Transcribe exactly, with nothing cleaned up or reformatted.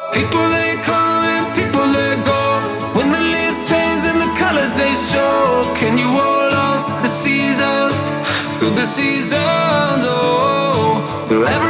People they come and people they go. When the leaves change and the colors they show. Can you hold on through the seasons, through the seasons, oh, through every